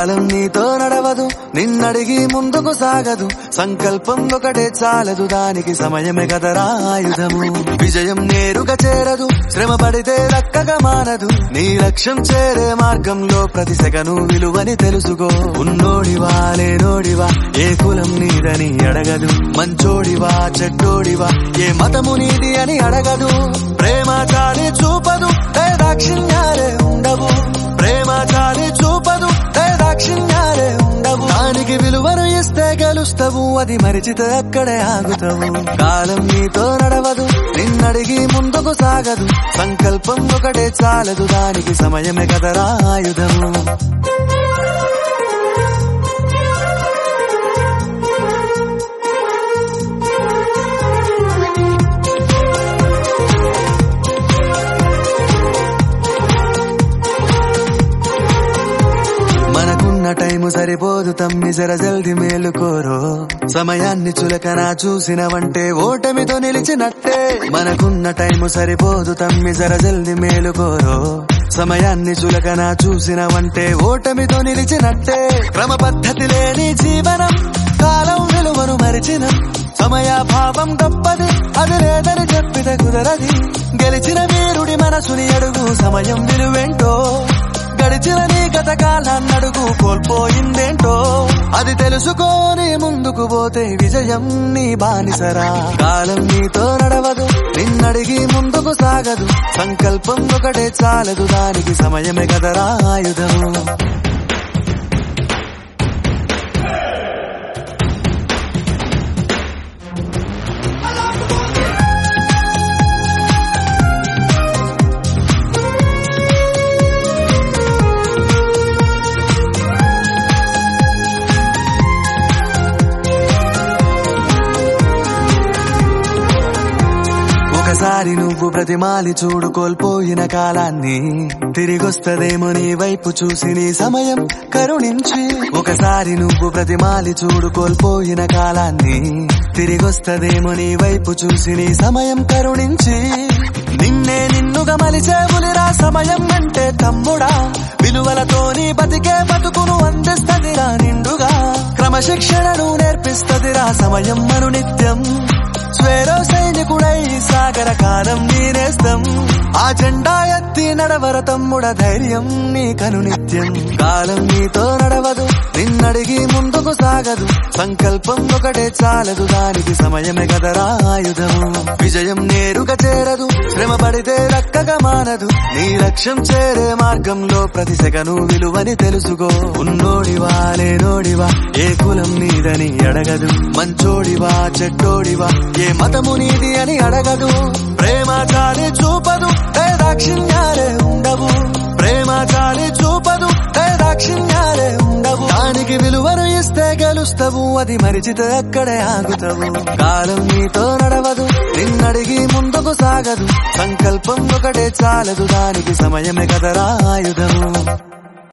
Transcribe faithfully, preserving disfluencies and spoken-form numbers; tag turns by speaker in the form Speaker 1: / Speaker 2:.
Speaker 1: కాలం నీతో నడవదు, నిన్నడిగి ముందుకు సాగదు. సంకల్పం ఒకటే చాలదు, దానికి సమయమే కదరా ఆయుధము. విజయం నేరుగా చేరదు, శ్రమ పడితే దక్కగా మానదు. నీ లక్ష్యం చేరే మార్గంలో ప్రతి సెకను విలువని తెలుసుకో. ఉన్నోడివా లేనోడివా, ఏ కులం నీదని అడగదు. మంచోడివా చెడ్డోడివా, ఏ మతము నీది అని అడగదు. ప్రేమ చాలి చూపదు, దాక్షిణ్యాలే ఉండవు. ప్రేమ చాలి చూపదు, దాక్షిణ్యాలే ఉండవు. దానికి విలువను ఇస్తే గెలుస్తావు, అది మరిచితే అక్కడే ఆగుతావు. కాలం నీతో నడవదు, నిన్నడిగి ముందుకు సాగదు. సంకల్పం ఒకటే చాలదు, దానికి సమయమే కదరా ఆయుధము. మనకున్న టైము సరిపోదు తమ్మి, జర జల్ది మేలుకోరో. సమయాన్ని చులకన చూసినవంటే ఓటమితో నిలిచినట్టే. మనకున్న టైము సరిపోదు తమ్మి, జర జల్ది మేలుకోరో. సమయాన్ని చులకన చూసినవంటే ఓటమితో నిలిచినట్టే. క్రమ పద్ధతి లేని జీవనం, కాలం విలువను మరిచిన. సమయాభావం గొప్పది, అది లేదని చెప్పితే కుదరది. గెలిచిన వీరుడి మనసుని అడుగు, సమయం విలువేంటో. గడిచిన నీ గత కాలాన్నడుగు, కోల్పోయిందేంటో. అది తెలుసుకోని ముందుకు పోతే విజయం నీ బానిసరా. కాలం నీతో నడవదు, నిన్నడిగి ముందుకు సాగదు. సంకల్పం ఒకటే చాలదు, దానికి సమయమే కదరా ఆయుధము. ఒకసారి నువ్వు ప్రతిమాలి చూడు కోల్పోయిన కాలాన్ని. తిరిగొస్తదేమో నీ వైపు చూసి నీ సమయం కరుణించి. ఒకసారి నువ్వు ప్రతిమాలి చూడు కోల్పోయిన కాలాన్ని. తిరిగొస్తదేమో నీ వైపు చూసి నీ సమయం కరుణించి. నిన్నే నిన్నుగా మలిచేవులిరా సమయం అంటే తమ్ముడా. విలువలతోని బతికే బతుకును అందిస్తదిరా నిండుగా. క్రమశిక్షణను నేర్పిస్తదిరా సమయం మను నిత్యం. స్వేరో సైనికుడై సాగర కాలం నీనేస్తం. ఆ జెండా ఎత్తి నడవర తమ్ముడ, ధైర్యం నీ కను నిత్యం. కాలం నీతో నడవదు, నిన్నడిగి ముందుకు సాగదు. సంకల్పం ఒకటే చాలదు, దానికి సమయమే కదరా ఆయుధము. విజయం నేరుగా చేరదు, శ్రమ పడితే దక్కగా మానదు. నీ లక్ష్యం చేరే మార్గంలో ప్రతి సెకను విలువని తెలుసుకో. ఉన్నోడివా లేనోడివా, ఏ కులం నీదని అడగదు. మంచోడివా చెడ్డోడివా, ఏ మతము నీది అని అడగదు. ప్రేమ చాలి చూపదు, దాక్షిణ్యాలే ఉండవు. ప్రేమ చాలి చూపదు, దాక్షిణ్యాలే ఉండవు. దానికి విలువను ఇస్తే గెలుస్తావు, అది మరిచితే అక్కడే ఆగుతావు. కాలం నీతో నడవదు, నిన్నడిగి ముందుకు సాగదు. సంకల్పం ఒకటే చాలదు, దానికి సమయమే కదరా ఆయుధము.